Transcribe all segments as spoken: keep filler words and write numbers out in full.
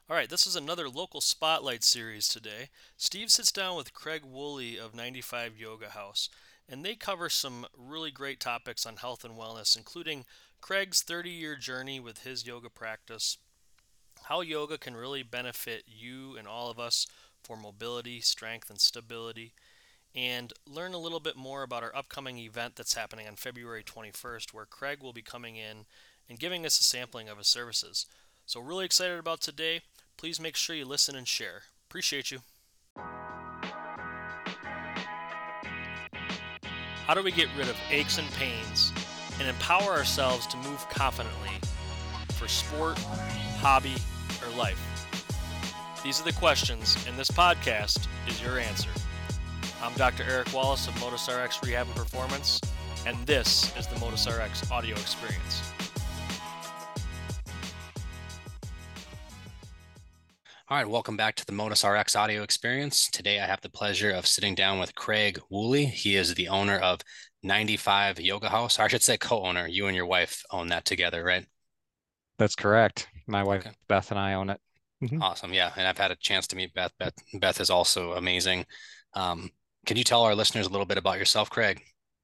All right, this is another local spotlight series today. Steve sits down with Craig Woolley of ninety-five Yoga House, and they cover some really great topics on health and wellness, including Craig's thirty year journey with his yoga practice, how yoga can really benefit you and all of us for mobility, strength, and stability, and learn a little bit more about our upcoming event that's happening on February twenty-first, where Craig will be coming in and giving us a sampling of his services. So, really excited about today. Please make sure you listen and share. Appreciate you. How do we get rid of aches and pains and empower ourselves to move confidently for sport, hobby, or life? These are the questions, and this podcast is your answer. I'm Doctor Eric Wallace of Modus R X Rehab and Performance, and this is the Modus R X audio experience. All right, welcome back to the Modus R X audio experience. Today I have the pleasure of sitting down with Craig Woolley. He is the owner of ninety-five Yoga House, or I should say co-owner. You and your wife own that together, right? That's correct. My wife Okay, Beth and I own it. Mhm. awesome. Yeah, and I've had a chance to meet Beth. Beth, Beth is also amazing. Um, can you tell our listeners a little bit about yourself, Craig?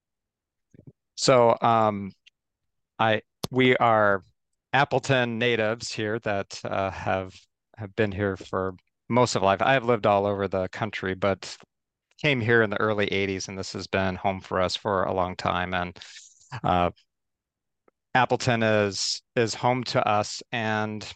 So um, I we are Appleton natives here that uh, have have been here for most of life. I have lived all over the country, but came here in the early eighties, and this has been home for us for a long time. And uh, Appleton is is home to us, and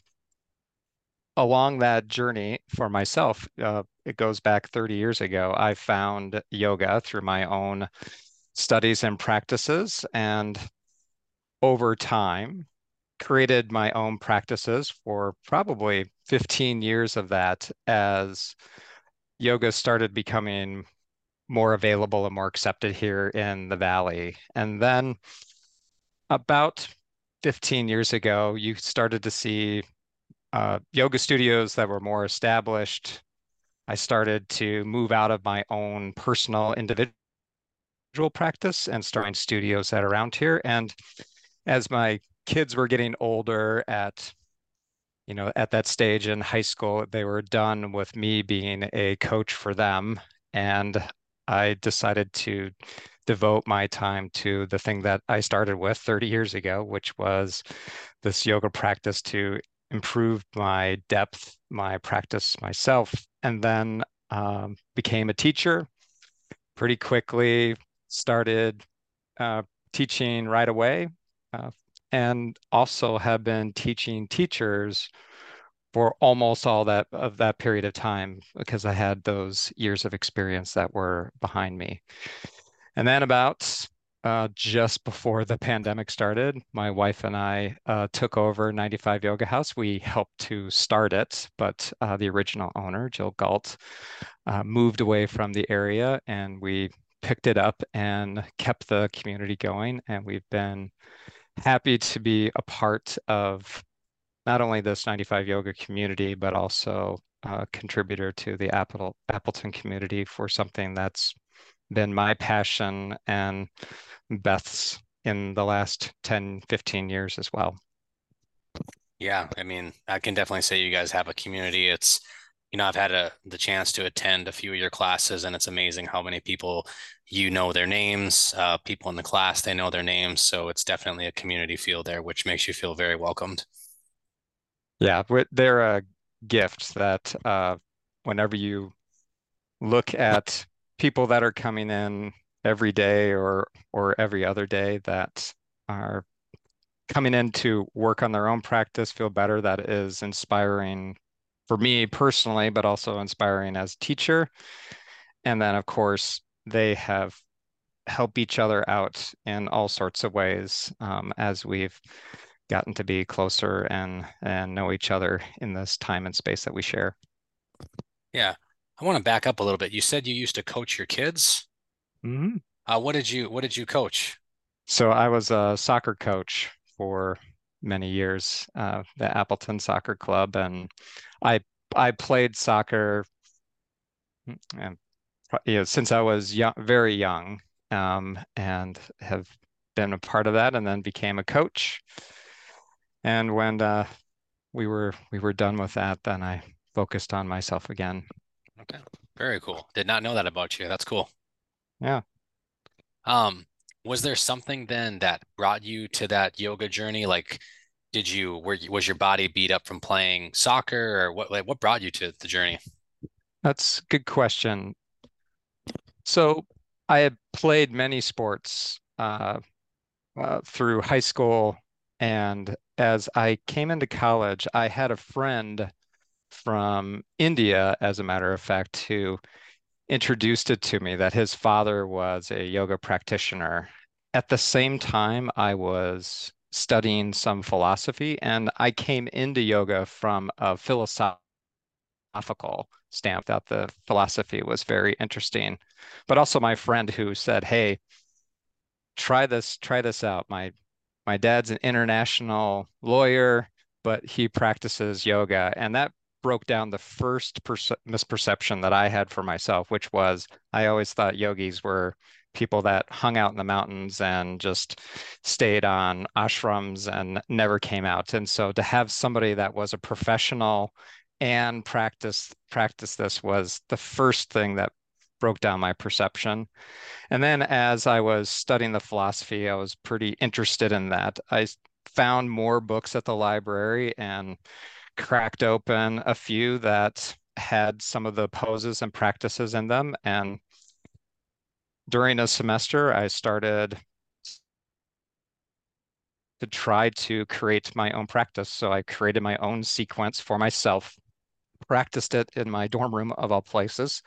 along that journey for myself, uh, it goes back thirty years ago. I found yoga through my own studies and practices, and over time, created my own practices for probably fifteen years of that as yoga started becoming more available and more accepted here in the Valley. And then about fifteen years ago, you started to see uh, yoga studios that were more established. I started to move out of my own personal individual practice and starting studios that are around here. And as my kids were getting older at, you know, at that stage in high school, they were done with me being a coach for them. And I decided to devote my time to the thing that I started with thirty years ago, which was this yoga practice to improve my depth, my practice myself, and then um, became a teacher pretty quickly, started uh, teaching right away, uh, and also have been teaching teachers for almost all that of that period of time because I had those years of experience that were behind me. And then about uh, just before the pandemic started, my wife and I uh, took over ninety-five Yoga House. We helped to start it, but uh, the original owner, Jill Galt, uh, moved away from the area, and we picked it up and kept the community going. And we've been happy to be a part of not only this ninety-five yoga community, but also a contributor to the Apple, Appleton community for something that's been my passion and Beth's in the last ten, fifteen years as well. Yeah, I mean, I can definitely say you guys have a community. It's, you know, I've had a, the chance to attend a few of your classes, and it's amazing how many people you know their names, uh, people in the class, they know their names. So it's definitely a community feel there, which makes you feel very welcomed. Yeah, they're a gift that uh, whenever you look at people that are coming in every day or or every other day that are coming in to work on their own practice, feel better, that is inspiring for me personally, but also inspiring as a teacher. And then, of course, they have helped each other out in all sorts of ways um, as we've gotten to be closer and and know each other in this time and space that we share. Yeah. I want to back up a little bit. You said you used to coach your kids. Mhm. Uh, what did you what did you coach? So I was a soccer coach for many years, uh, the Appleton Soccer Club, and I I played soccer and you know, since I was young, very young, um, and have been a part of that, and then became a coach. And when uh, we were we were done with that, then I focused on myself again. Okay. Very cool. Did not know that about you. That's cool. Yeah. Um, was there something then that brought you to that yoga journey? Like, did you were you, was your body beat up from playing soccer, or what like what brought you to the journey? That's a good question. So I had played many sports uh, uh, through high school, and as I came into college, I had a friend from India, as a matter of fact, who introduced it to me that his father was a yoga practitioner. At the same time, I was studying some philosophy, and I came into yoga from a philosophical stamp that the philosophy was very interesting. But also my friend who said, "Hey, try this, try this out. My my dad's an international lawyer, but he practices yoga." And that broke down the first perce misperception that I had for myself, which was I always thought yogis were people that hung out in the mountains and just stayed on ashrams and never came out. And so to have somebody that was a professional and practice practice this was the first thing that broke down my perception. And then as I was studying the philosophy, I was pretty interested in that. I found more books at the library and cracked open a few that had some of the poses and practices in them. And during a semester, I started to try to create my own practice. So I created my own sequence for myself, practiced it in my dorm room of all places.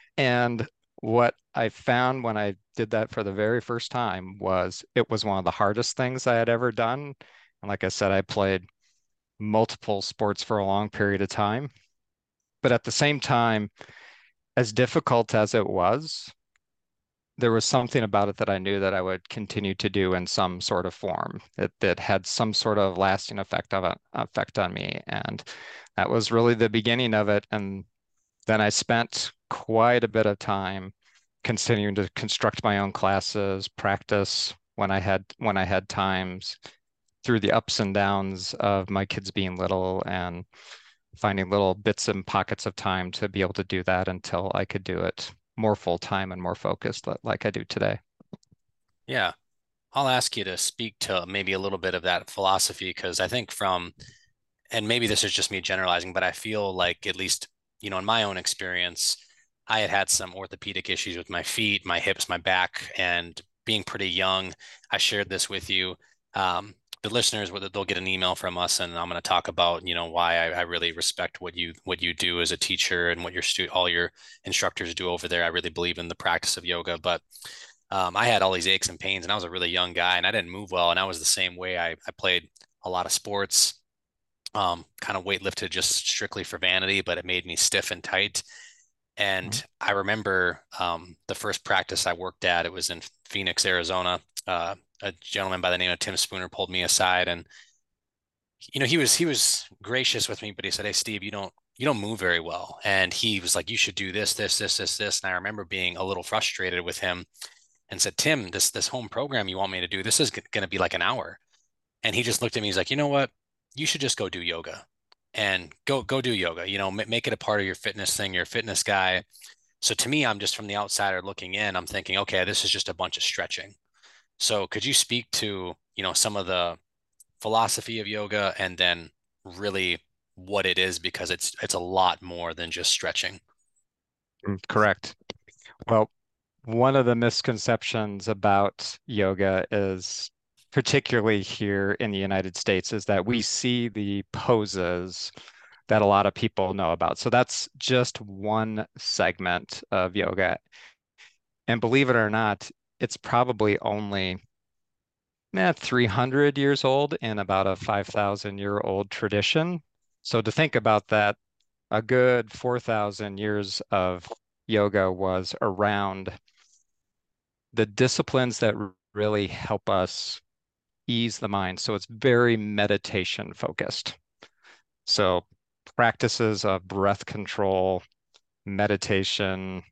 And what I found when I did that for the very first time was it was one of the hardest things I had ever done. And like I said, I played multiple sports for a long period of time. But at the same time, as difficult as it was, there was something about it that I knew that I would continue to do in some sort of form. It that had some sort of lasting effect of it, effect on me. And that was really the beginning of it. And then I spent quite a bit of time continuing to construct my own classes, practice when I had when I had times through the ups and downs of my kids being little and finding little bits and pockets of time to be able to do that until I could do it more full time and more focused like I do today. Yeah. I'll ask you to speak to maybe a little bit of that philosophy because I think from, and maybe this is just me generalizing, but I feel like at least, you know, in my own experience, I had had some orthopedic issues with my feet, my hips, my back, and being pretty young, I shared this with you. Um, the listeners, whether they'll get an email from us, and I'm going to talk about, you know, why I, I really respect what you what you do as a teacher and what your stu all your instructors do over there. I really believe in the practice of yoga, but um, I had all these aches and pains, and I was a really young guy, and I didn't move well, and I was the same way. I I played a lot of sports, um, kind of weightlifted just strictly for vanity, but it made me stiff and tight. Mhm. And I remember um, the first practice I worked at, it was in Phoenix, Arizona. Uh, a gentleman by the name of Tim Spooner pulled me aside, and you know he was he was gracious with me, but he said, "Hey, Steve, you don't you don't move very well," and he was like, "You should do this, this, this, this, this." And I remember being a little frustrated with him and said, "Tim, this this home program you want me to do, this is going to be like an hour." And he just looked at me. He's like, "You know what? You should just go do yoga." And go go do yoga, you know, make it a part of your fitness thing. You're a fitness guy. So to me, I'm just from the outsider looking in, I'm thinking, okay, this is just a bunch of stretching. So could you speak to, you know, some of the philosophy of yoga and then really what it is because it's it's a lot more than just stretching. Mm, correct. Well, one of the misconceptions about yoga is, particularly here in the United States, is that we see the poses that a lot of people know about. So that's just one segment of yoga. And believe it or not, it's probably only eh, three hundred years old in about a five thousand year old tradition. So to think about that, a good four thousand years of yoga was around the disciplines that really help us ease the mind. So it's very meditation focused. So practices of breath control, meditation,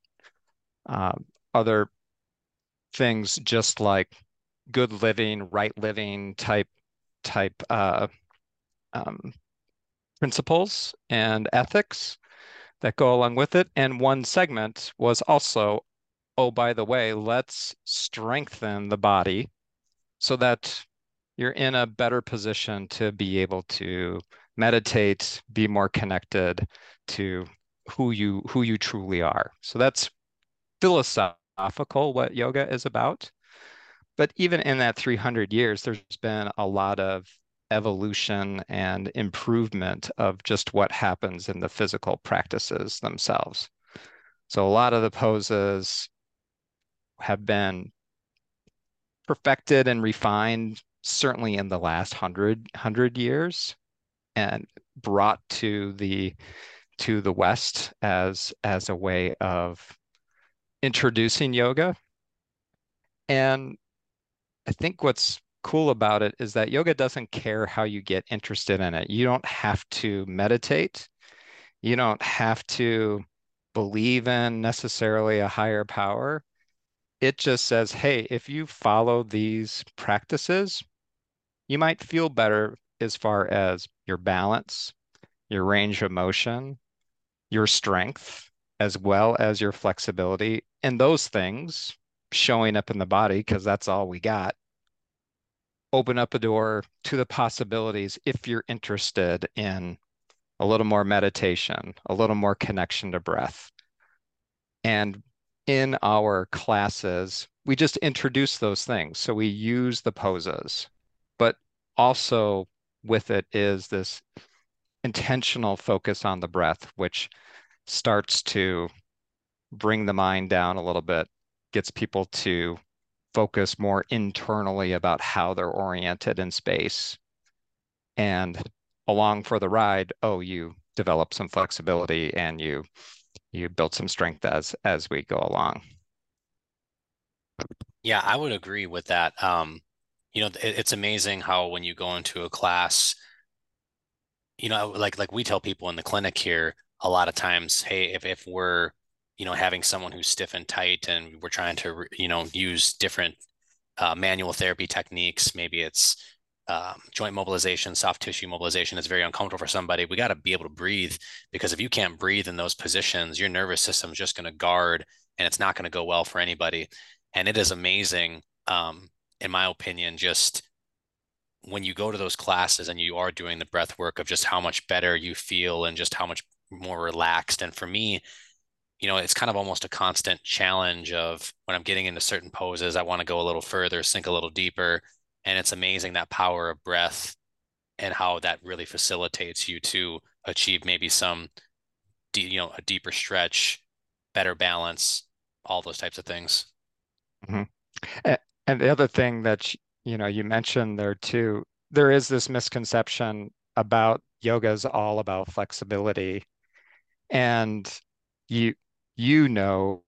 um, other things just like good living, right living type type uh, um, principles and ethics that go along with it. And one segment was also, oh, by the way, let's strengthen the body so that you're in a better position to be able to meditate, be more connected to who you who you truly are. So that's philosophical what yoga is about. But even in that three hundred years, there's been a lot of evolution and improvement of just what happens in the physical practices themselves. So a lot of the poses have been perfected and refined certainly in the last hundred hundred years and brought to the to the West as as a way of introducing yoga. And I think what's cool about it is that yoga doesn't care how you get interested in it. You don't have to meditate. You don't have to believe in necessarily a higher power. It just says, hey, if you follow these practices, you might feel better as far as your balance, your range of motion, your strength, as well as your flexibility. And those things showing up in the body, because that's all we got, open up a door to the possibilities if you're interested in a little more meditation, a little more connection to breath. And in our classes, we just introduce those things. So we use the poses, but also with it is this intentional focus on the breath, which starts to bring the mind down a little bit, gets people to focus more internally about how they're oriented in space. And along for the ride, oh, you develop some flexibility and you you build some strength as as we go along. Yeah, I would agree with that. Um, you know, it, it's amazing how when you go into a class, you know, like like we tell people in the clinic here a lot of times, hey, if if we're, you know, having someone who's stiff and tight and we're trying to, you know, use different uh, manual therapy techniques, maybe it's um, joint mobilization, soft tissue mobilization is very uncomfortable for somebody. We got to be able to breathe, because if you can't breathe in those positions, your nervous system is just going to guard, and it's not going to go well for anybody. And it is amazing, um, in my opinion, just when you go to those classes and you are doing the breath work, of just how much better you feel and just how much more relaxed. And for me, you know, it's kind of almost a constant challenge of when I'm getting into certain poses, I want to go a little further, sink a little deeper. And it's amazing that power of breath and how that really facilitates you to achieve maybe some, you know, a deeper stretch, better balance, all those types of things. Mm-hmm. And the other thing that you know you mentioned there too, there is this misconception about yoga is all about flexibility, and you you know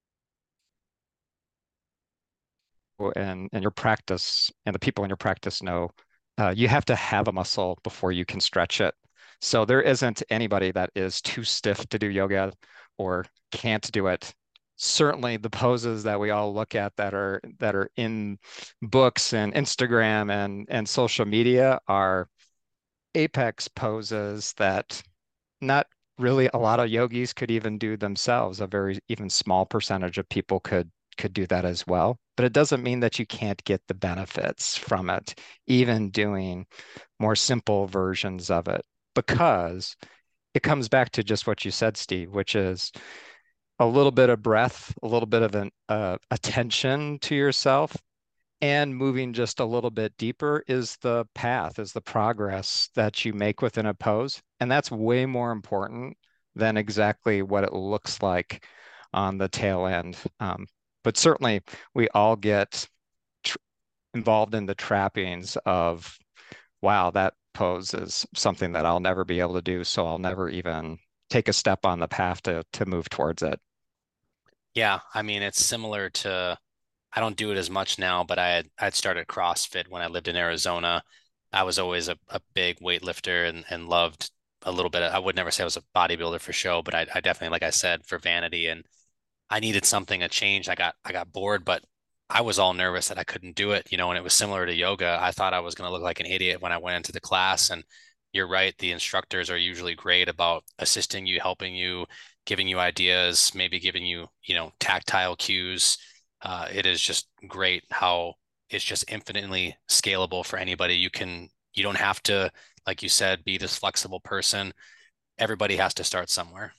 and and your practice and the people in your practice know uh, you have to have a muscle before you can stretch it. So there isn't anybody that is too stiff to do yoga or can't do it. Certainly the poses that we all look at that are that are in books and Instagram and and social media are apex poses that not really a lot of yogis could even do themselves. A very even small percentage of people could could do that as well. But it doesn't mean that you can't get the benefits from it, even doing more simple versions of it, because it comes back to just what you said, Steve, which is a little bit of breath, a little bit of an uh, attention to yourself, and moving just a little bit deeper is the path, is the progress that you make within a pose. And that's way more important than exactly what it looks like on the tail end. Um, but certainly, we all get tr- involved in the trappings of, wow, that pose is something that I'll never be able to do. So I'll never even take a step on the path to, to move towards it. Yeah, I mean, it's similar to, I don't do it as much now, but I had I'd started CrossFit when I lived in Arizona. I was always a, a big weightlifter and, and loved a little bit. Of, I would never say I was a bodybuilder for show, but I, I definitely, like I said, for vanity. And I needed something to change. I got I got bored, but I was all nervous that I couldn't do it, you know, and it was similar to yoga. I thought I was going to look like an idiot when I went into the class, and you're right. The instructors are usually great about assisting you, helping you, giving you ideas, maybe giving you, you know, tactile cues. Uh, it is just great how it's just infinitely scalable for anybody. You can, you don't have to, like you said, be this flexible person. Everybody has to start somewhere.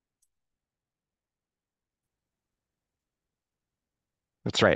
That's right.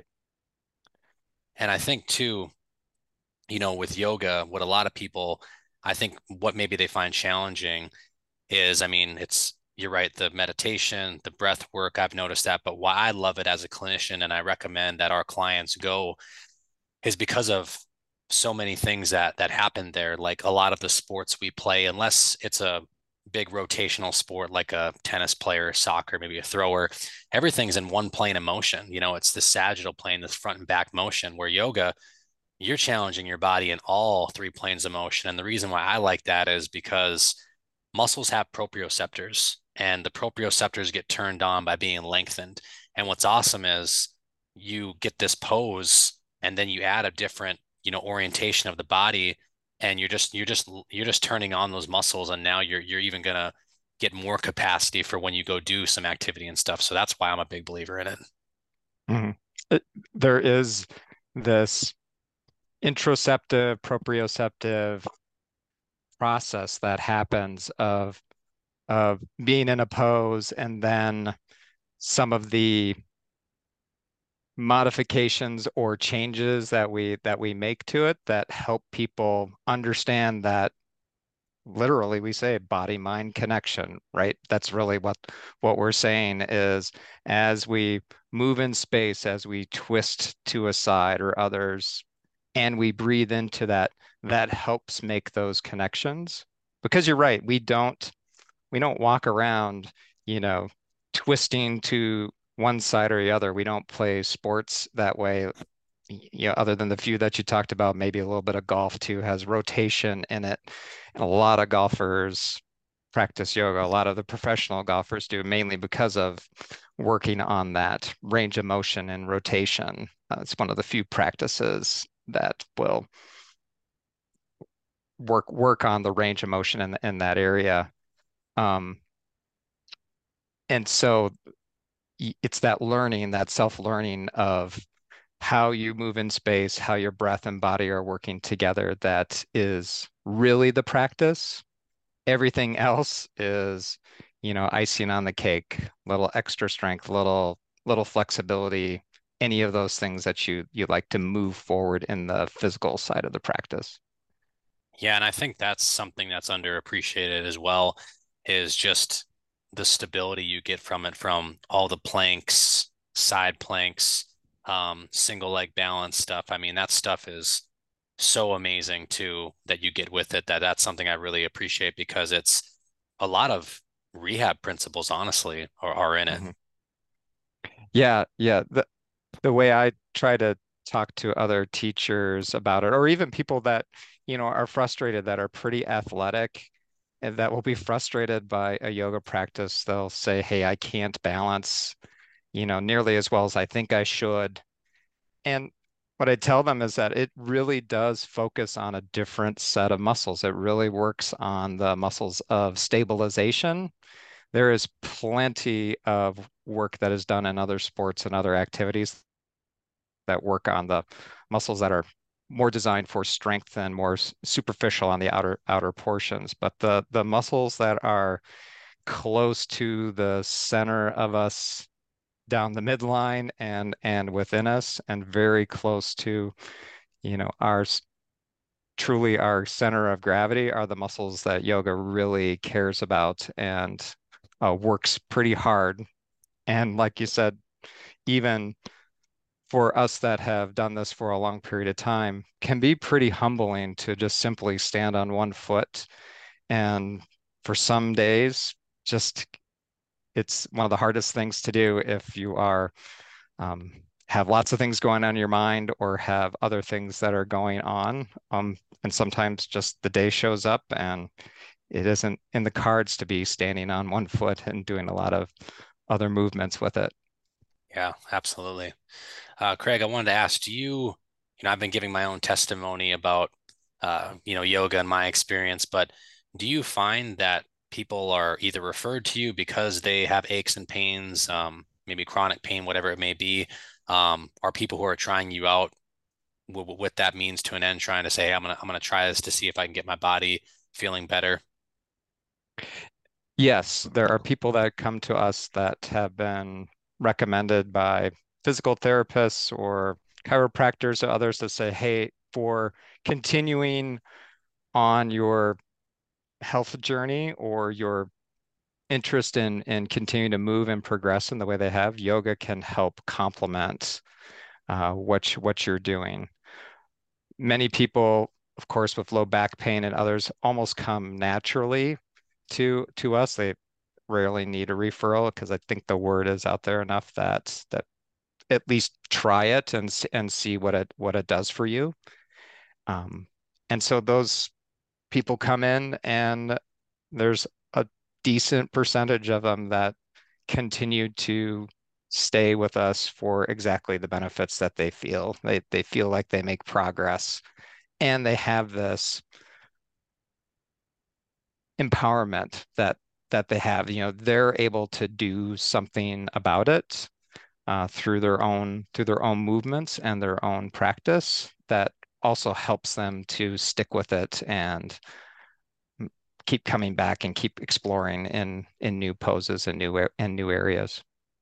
And I think too, you know, with yoga, what a lot of people, I think what maybe they find challenging is, I mean, it's, you're right, the meditation, the breath work, I've noticed that. But why I love it as a clinician and I recommend that our clients go is because of so many things that that happen there. Like a lot of the sports we play, unless it's a big rotational sport like a tennis player, soccer, maybe a thrower, everything's in one plane of motion. You know, it's the sagittal plane, this front and back motion, where yoga, you're challenging your body in all three planes of motion. And the reason why I like that is because muscles have proprioceptors and the proprioceptors get turned on by being lengthened. And what's awesome is you get this pose and then you add a different, you know, orientation of the body and you're just you're just you're just turning on those muscles and now you're you're even gonna get more capacity for when you go do some activity and stuff. So that's why I'm a big believer in it. Mm-hmm. It, there is this interoceptive, proprioceptive process that happens of of being in a pose and then some of the modifications or changes that we that we make to it that help people understand that literally we say body mind connection, right? That's really what what we're saying is as we move in space, as we twist to a side or others, and we breathe into that, that helps make those connections. Because you're right, we don't we don't walk around, you know, twisting to one side or the other. We don't play sports that way. You know, other than the few that you talked about, maybe a little bit of golf too has rotation in it. And a lot of golfers practice yoga. A lot of the professional golfers do, mainly because of working on that range of motion and rotation. Uh, it's one of the few practices that will work work on the range of motion in in that area. Um, and so it's that learning, that self-learning of how you move in space, how your breath and body are working together that is really the practice. Everything else is, you know, icing on the cake, little extra strength, little little flexibility, any of those things that you you like to move forward in the physical side of the practice. Yeah, and I think that's something that's underappreciated as well, is just the stability you get from it, from all the planks, side planks, um, single leg balance stuff. I mean, that stuff is so amazing too that you get with it, that that's something I really appreciate because it's a lot of rehab principles, honestly, are, are in it. Mhm. Yeah, yeah. The the way I try to talk to other teachers about it, or even people that, you know, are frustrated that are pretty athletic and that will be frustrated by a yoga practice, they'll say, "Hey, I can't balance, you know, nearly as well as I think I should." And what I tell them is that it really does focus on a different set of muscles. It really works on the muscles of stabilization. There is plenty of work that is done in other sports and other activities that work on the muscles that are more designed for strength and more superficial on the outer outer portions. But the the muscles that are close to the center of us down the midline and and within us and very close to, you know, our truly our center of gravity are the muscles that yoga really cares about and uh, works pretty hard. And like you said, even for us that have done this for a long period of time, can be pretty humbling to just simply stand on one foot. And for some days, just it's one of the hardest things to do if you are um, have lots of things going on in your mind or have other things that are going on. Um, and sometimes just the day shows up and it isn't in the cards to be standing on one foot and doing a lot of other movements with it. Yeah, absolutely. Uh, Craig, I wanted to ask, do you, you know, I've been giving my own testimony about uh, you know, yoga in my experience, but do you find that people are either referred to you because they have aches and pains, um, maybe chronic pain, whatever it may be, um, are people who are trying you out with, with that means to an end, trying to say, I'm gonna I'm gonna try this to see if I can get my body feeling better? Yes, there are people that come to us that have been recommended by physical therapists or chiropractors or others that say, hey, for continuing on your health journey or your interest in in continuing to move and progress in the way they have, yoga can help complement uh, what you- what you're doing. Many people, of course, with low back pain and others, almost come naturally to to us. They rarely need a referral because I think the word is out there enough that that at least try it and s- and see what it what it does for you. Um, and so those people come in, and there's a decent percentage of them that continue to stay with us for exactly the benefits that they feel. They they feel like they make progress, and they have this empowerment that that they have. You know, they're able to do something about it uh, through their own through their own movements and their own practice that also helps them to stick with it and keep coming back and keep exploring in in new poses and new and new areas.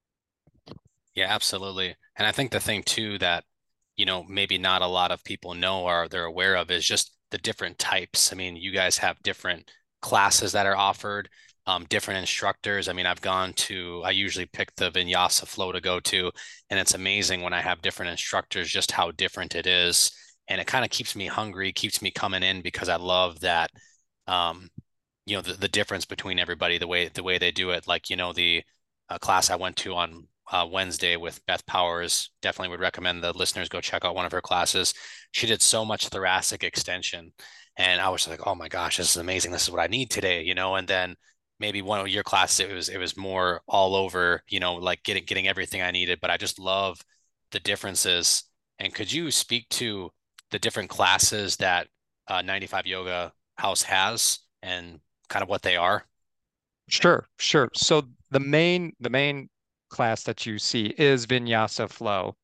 Yeah, absolutely. And I think the thing too that, you know, maybe not a lot of people know or they're aware of is just the different types. I mean, you guys have different classes that are offered, um, different instructors. I mean, I've gone to, I usually pick the Vinyasa flow to go to, and it's amazing when I have different instructors, just how different it is. And it kind of keeps me hungry, keeps me coming in because I love that, um, you know, the, the difference between everybody, the way, the way they do it. Like, you know, the uh, class I went to on uh, Wednesday with Beth Powers. Definitely would recommend the listeners go check out one of her classes. She did so much thoracic extension. And I was like, oh my gosh, this is amazing. This is what I need today, you know? And then maybe one of your classes, it was, it was more all over, you know, like getting, getting everything I needed. But I just love the differences. And could you speak to the different classes that uh, ninety-five Yoga House has and kind of what they are? Sure, sure. So the main the main class that you see is Vinyasa Flow,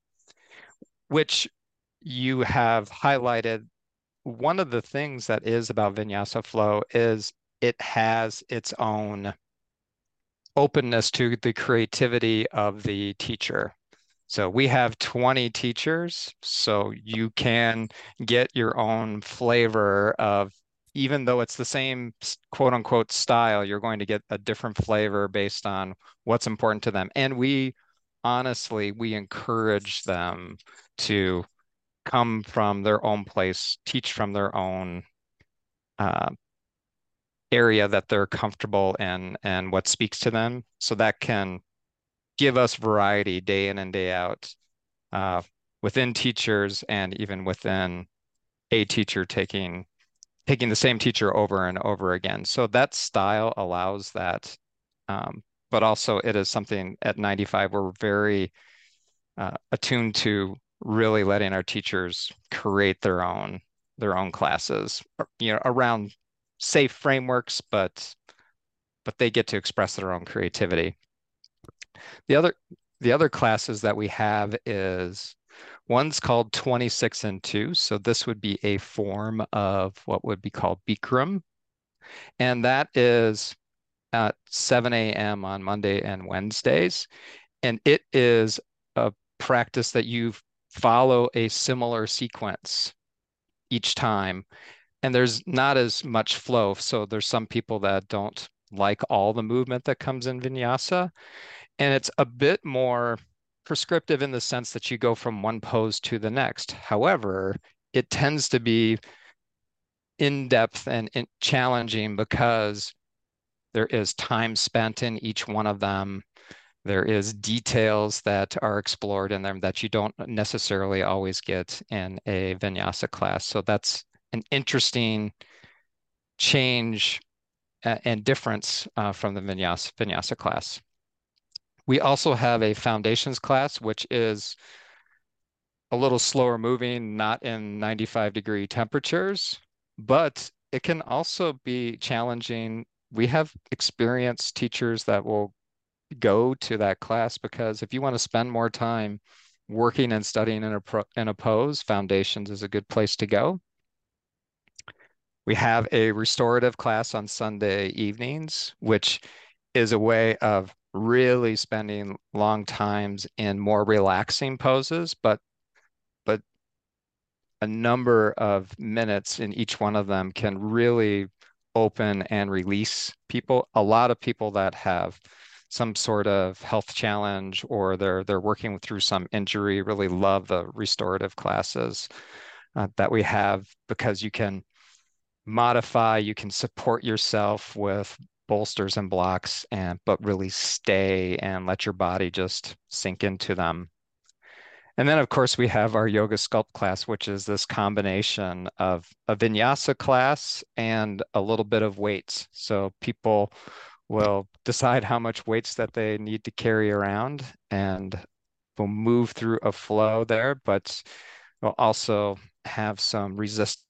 which you have highlighted. One of the things that is about Vinyasa Flow is it has its own openness to the creativity of the teacher. So we have twenty teachers, so you can get your own flavor of, even though it's the same quote unquote style, you're going to get a different flavor based on what's important to them. And we honestly, we encourage them to come from their own place, teach from their own uh, area that they're comfortable in and what speaks to them. So that can give us variety day in and day out uh, within teachers and even within a teacher taking taking the same teacher over and over again. So that style allows that. Um, but also it is something at ninety-five we're very uh, attuned to really letting our teachers create their own their own classes, you know, around safe frameworks, but but they get to express their own creativity. The other the other classes that we have is one's called twenty-six and two. So this would be a form of what would be called Bikram. And that is at seven a m on Monday and Wednesdays. And it is a practice that you follow a similar sequence each time. And there's not as much flow. So there's some people that don't like all the movement that comes in vinyasa. And it's a bit more prescriptive in the sense that you go from one pose to the next. However, it tends to be in depth and in challenging because there is time spent in each one of them. There is details that are explored in them that you don't necessarily always get in a vinyasa class. So that's an interesting change uh, and difference uh, from the vinyasa vinyasa class. We also have a foundations class, which is a little slower moving, not in ninety-five degree temperatures. but it can also be challenging. We have experienced teachers that will go to that class because if you want to spend more time working and studying in a pro, in a pose, Foundations is a good place to go. We have a restorative class on Sunday evenings, which is a way of really spending long times in more relaxing poses, but but a number of minutes in each one of them can really open and release people. A lot of people that have some sort of health challenge or they're they're working through some injury really love the restorative classes uh, that we have because you can modify, you can support yourself with bolsters and blocks and but really stay and let your body just sink into them. And then, of course, we have our yoga sculpt class, which is this combination of a vinyasa class and a little bit of weights. So people will decide how much weights that they need to carry around and we'll move through a flow there, but we'll also have some resistance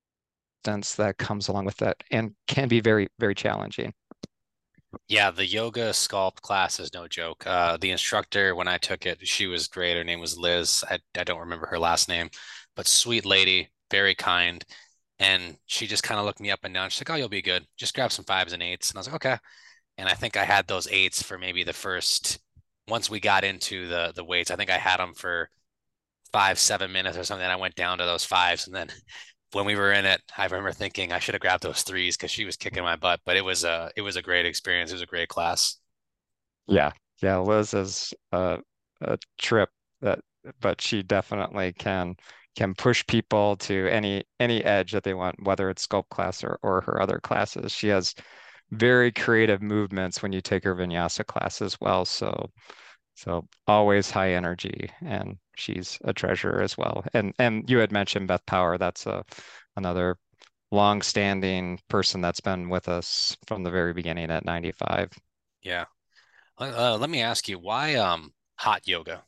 that comes along with that and can be very, very challenging. Yeah, the yoga sculpt class is no joke. Uh, the instructor, when I took it, she was great. Her name was Liz. I, I don't remember her last name, but sweet lady, very kind. And she just kind of looked me up and down. She's like, "Oh, you'll be good. Just grab some fives and eights." And I was like, "Okay." And I think I had those eights for maybe the first, once we got into the the weights, I think I had them for five, seven minutes or something. And I went down to those fives. And then when we were in it, I remember thinking I should have grabbed those threes because she was kicking my butt. But it was a it was a great experience. It was a great class. Yeah, yeah, Liz is a, a trip that, but she definitely can can push people to any any edge that they want, whether it's sculpt class or, or her other classes. She has very creative movements when you take her vinyasa class as well. So so always high energy, and she's a treasure as well. And and you had mentioned Beth Power. That's a another long-standing person that's been with us from the very beginning at ninety-five. Yeah. Uh, let me ask you, why um hot yoga?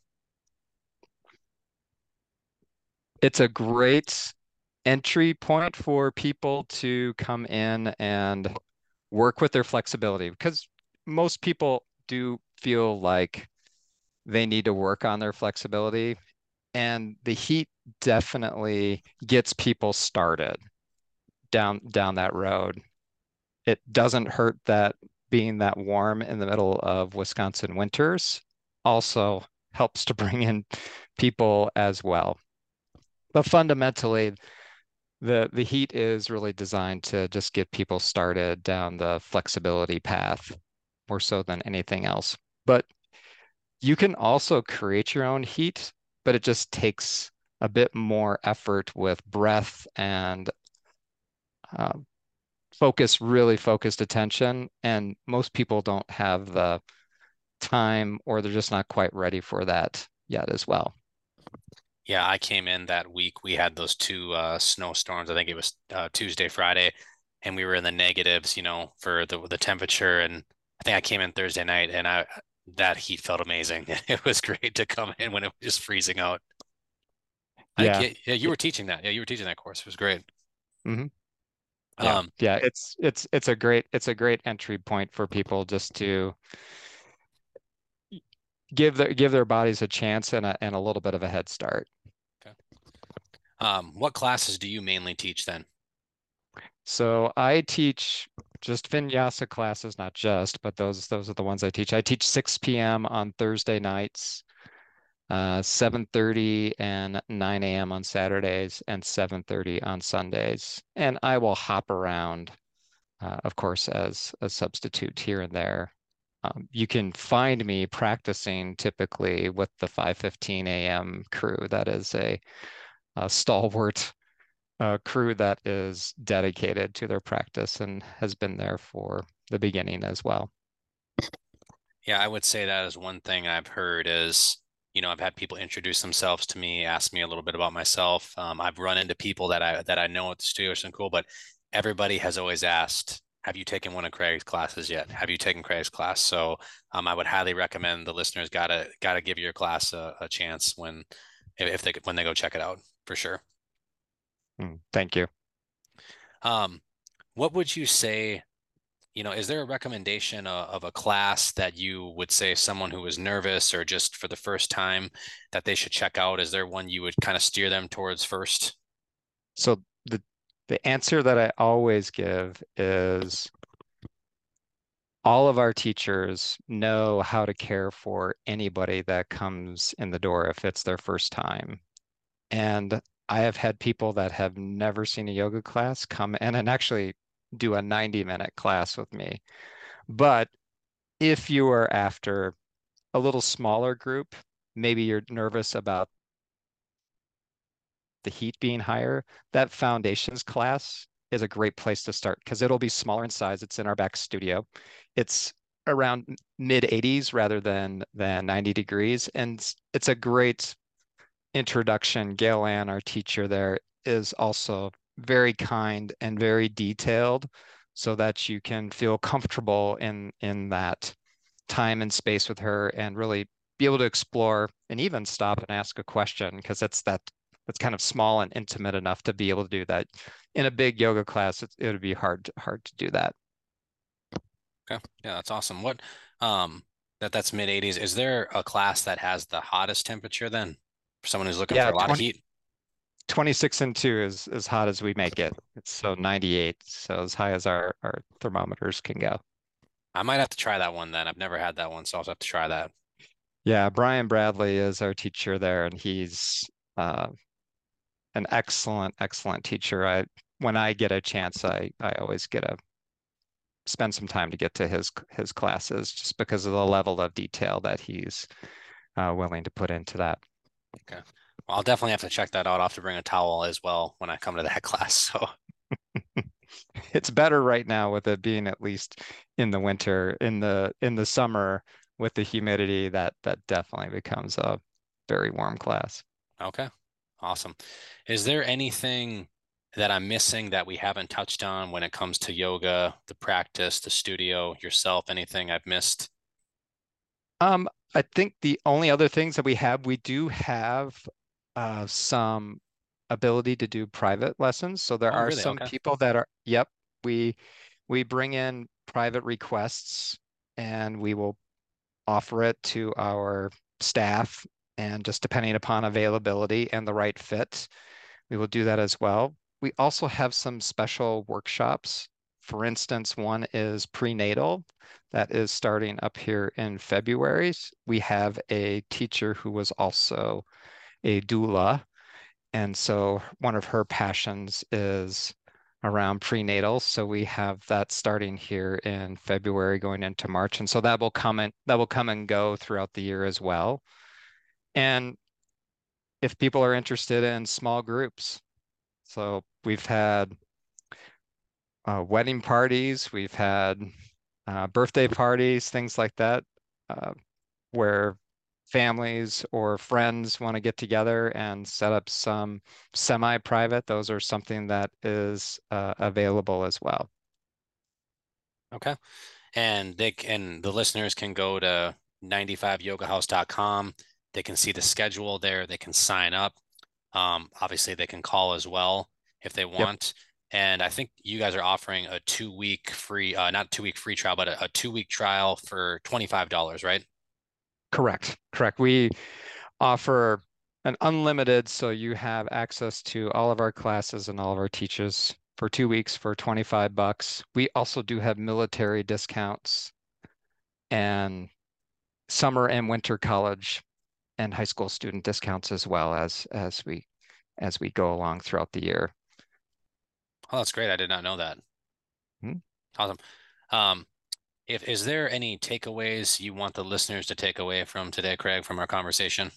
It's a great entry point for people to come in and work with their flexibility because most people do feel like they need to work on their flexibility, and the heat definitely gets people started down down that road. It doesn't hurt that being that warm in the middle of Wisconsin winters also helps to bring in people as well. But fundamentally, the the heat is really designed to just get people started down the flexibility path more so than anything else. But you can also create your own heat, but it just takes a bit more effort with breath and uh, focus, really focused attention. And most people don't have the time or they're just not quite ready for that yet as well. Yeah, I came in that week. We had those two uh, snowstorms. I think it was uh, Tuesday, Friday, and we were in the negatives, you know, for the the temperature. And I think I came in Thursday night, and I that heat felt amazing. It was great to come in when it was just freezing out. I think Yeah. yeah, yeah, you were teaching that. Yeah, you were teaching that course. It was great. hmm Yeah. Um, Yeah. It's it's it's a great it's a great entry point for people just to give their give their bodies a chance and a and a little bit of a head start. okay. Um, what classes do you mainly teach then? So I teach just vinyasa classes, not just, but those those are the ones I teach. I teach six p m on Thursday nights, uh, seven thirty and nine a m on Saturdays, and seven thirty on Sundays. And I will hop around, uh, of course, as a substitute here and there. Um, you can find me practicing typically with the five fifteen a m crew. That is a, a stalwart uh, crew that is dedicated to their practice and has been there for the beginning as well. Yeah, I would say that is one thing I've heard is, you know, I've had people introduce themselves to me, ask me a little bit about myself. Um, I've run into people that I that I know at the studio, some cool, but everybody has always asked, have you taken one of Craig's classes yet? Have you taken Craig's class? So um, I would highly recommend the listeners gotta gotta give your class a, a chance when if they when they go check it out for sure. Mm, thank you. Um, what would you say, you know, is there a recommendation of, of a class that you would say someone who is nervous or just for the first time that they should check out? Is there one you would kind of steer them towards first? So the the answer that I always give is all of our teachers know how to care for anybody that comes in the door if it's their first time. And I have had people that have never seen a yoga class come in and actually do a ninety minute class with me. But if you are after a little smaller group, maybe you're nervous about the heat being higher, that foundations class is a great place to start because it'll be smaller in size. It's in our back studio. It's around mid eighties rather than than ninety degrees, and it's a great introduction. Gail Ann, our teacher there, is also very kind and very detailed so that you can feel comfortable in in that time and space with her and really be able to explore and even stop and ask a question because that's that that's kind of small and intimate enough to be able to do that. In a big yoga class, it, it would be hard to, hard to do that. Okay. Yeah, that's awesome. What, um, that that's mid eighties. Is there a class that has the hottest temperature then for someone who's looking for Yeah, a lot of twenty, heat? twenty-six and two is as hot as we make it. It's so ninety-eight, so as high as our, our thermometers can go. I might have to try that one then. I've never had that one, so I'll have to try that. Yeah, Brian Bradley is our teacher there, and he's uh, an excellent, excellent teacher. I when I get a chance, I I always get a spend some time to get to his his classes just because of the level of detail that he's uh, willing to put into that. Okay. Well, I'll definitely have to check that out. I'll have to bring a towel as well when I come to that class. So, It's better right now with it being at least in the winter. In the in the summer with the humidity, that that definitely becomes a very warm class. okay. Awesome. Is there anything that I'm missing that we haven't touched on when it comes to yoga, the practice, the studio, yourself, anything I've missed? Um, I think the only other things that we have, we do have uh, some ability to do private lessons. So there Oh, are really? some Okay. people that are, yep, we we bring in private requests and we will offer it to our staff. And just depending upon availability and the right fit, we will do that as well. We also have some special workshops. For instance, one is prenatal that is starting up here in February. We have a teacher who was also a doula. And so one of her passions is around prenatal. So we have that starting here in February going into March. And so that will come in, that will come and go throughout the year as well. And if people are interested in small groups, so we've had uh, wedding parties, we've had uh, birthday parties, things like that, uh, where families or friends want to get together and set up some semi-private. Those are something that is uh, available as well. Okay. And they can, the listeners can go to ninety-five yoga house dot com. They can see the schedule there. They can sign up. Um, obviously, they can call as well if they Yep, want. And I think you guys are offering a two week free, uh, not two week free trial, but a, a two week trial for twenty-five dollars, right? correct, correct. We offer an unlimited, so you have access to all of our classes and all of our teachers for two weeks for twenty-five bucks. We also do have military discounts and summer and winter college and high school student discounts as well as as we as we go along throughout the year. Oh, that's great. I did not know that. Hmm. Awesome. Um, if is there any takeaways you want the listeners to take away from today, Craig, from our conversation?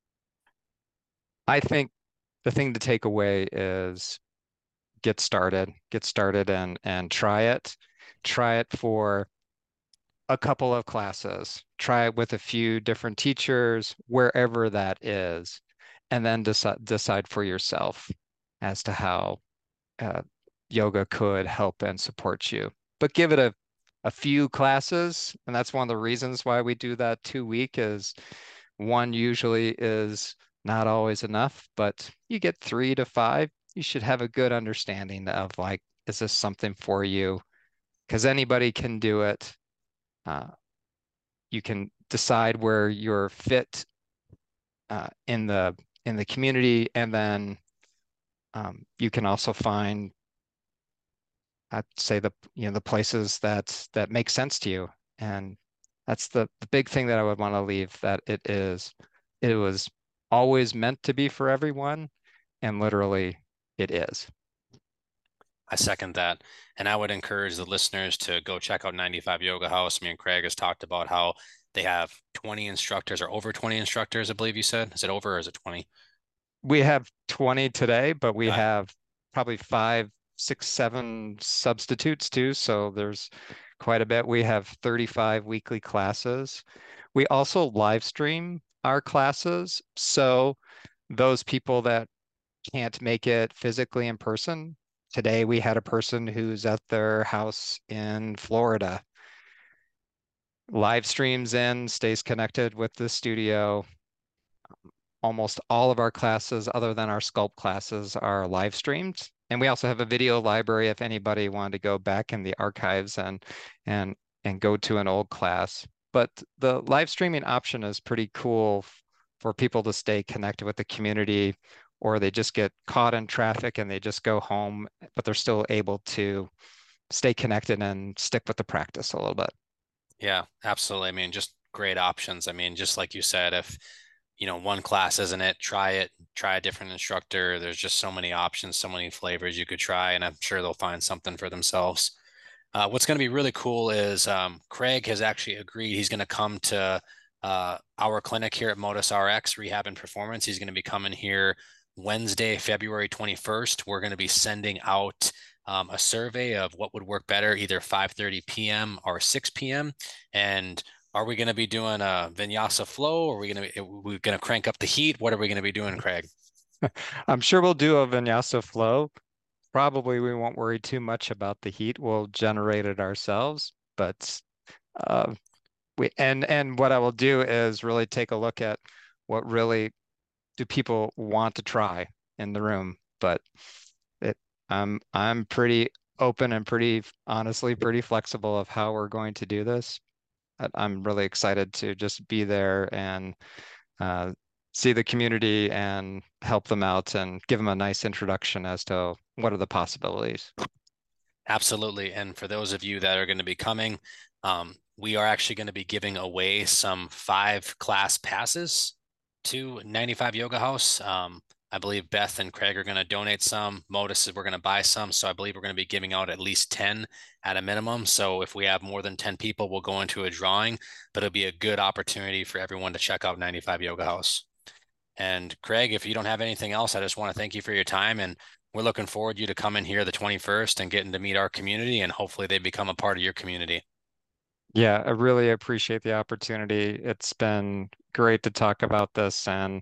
I think the thing to take away is get started, get started and and try it. Try it for a couple of classes. Try it with a few different teachers, wherever that is, and then decide decide for yourself as to how uh, yoga could help and support you. But give it a a few classes, and that's one of the reasons why we do that two week is one usually is not always enough, but you get three to five, you should have a good understanding of like is this something for you? Because anybody can do it. Uh, you can decide where you're fit uh, in the in the community, and then um, you can also find, I'd say, the you know the places that that make sense to you. And that's the, the big thing that I would want to leave, that it is it was always meant to be for everyone, and literally it is. I second that. And I would encourage the listeners to go check out ninety-five Yoga House. Me and Craig has talked about how they have twenty instructors, or over twenty instructors, I believe you said. Is it over or is it twenty? We have twenty today, but we Uh, have probably five, six, seven substitutes too. So there's quite a bit. We have thirty-five weekly classes. We also live stream our classes. So those people that can't make it physically in person, today we had a person who's at their house in Florida, live streams in, stays connected with the studio. Almost all of our classes, other than our sculpt classes, are live streamed. And we also have a video library if anybody wanted to go back in the archives and and and go to an old class. But the live streaming option is pretty cool for people to stay connected with the community, or they just get caught in traffic and they just go home, but they're still able to stay connected and stick with the practice a little bit. Yeah, absolutely. I mean, just great options. I mean, just like you said, if you know, one class isn't it, try it, try a different instructor. There's just so many options, so many flavors you could try, and I'm sure they'll find something for themselves. Uh, what's going to be really cool is um, Craig has actually agreed he's going to come to uh, our clinic here at Modus R X Rehab and Performance. He's going to be coming here Wednesday, February twenty-first. We're going to be sending out um, a survey of what would work better, either five thirty p m or six p m And are we going to be doing a vinyasa flow? Or are we going to be, we're going to crank up the heat? What are we going to be doing, Craig? I'm sure we'll do a vinyasa flow. Probably we won't worry too much about the heat. We'll generate it ourselves. But uh, we and and what I will do is really take a look at what really do people want to try in the room. But it, I'm I'm pretty open and pretty honestly pretty flexible of how we're going to do this. I'm really excited to just be there and uh, see the community and help them out and give them a nice introduction as to what are the possibilities. Absolutely. And for those of you that are going to be coming, um, we are actually going to be giving away some five class passes to ninety-five Yoga House. Um, I believe Beth and Craig are going to donate some. Modus is we're going to buy some. So I believe we're going to be giving out at least ten at a minimum. So if we have more than ten people, we'll go into a drawing, but it'll be a good opportunity for everyone to check out ninety-five Yoga House. And Craig, if you don't have anything else, I just want to thank you for your time. And we're looking forward to you to come in here the twenty-first and getting to meet our community, and hopefully they become a part of your community. Yeah, I really appreciate the opportunity. It's been great to talk about this and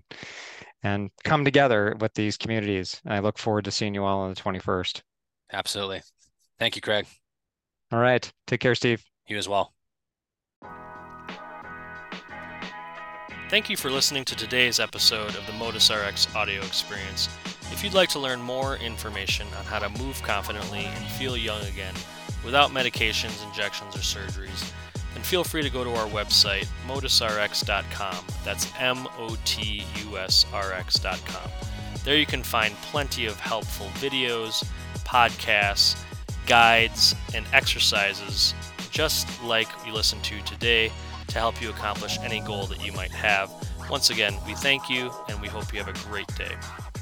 and come together with these communities. I look forward to seeing you all on the twenty-first. Absolutely. Thank you, Craig. All right. Take care, Steve. You as well. Thank you for listening to today's episode of the Modus R X audio experience. If you'd like to learn more information on how to move confidently and feel young again without medications, injections, or surgeries, then feel free to go to our website, modus r x dot com. That's M O T U S R X dot com. There you can find plenty of helpful videos, podcasts, guides, and exercises, just like you listened to today, to help you accomplish any goal that you might have. Once again, we thank you, and we hope you have a great day.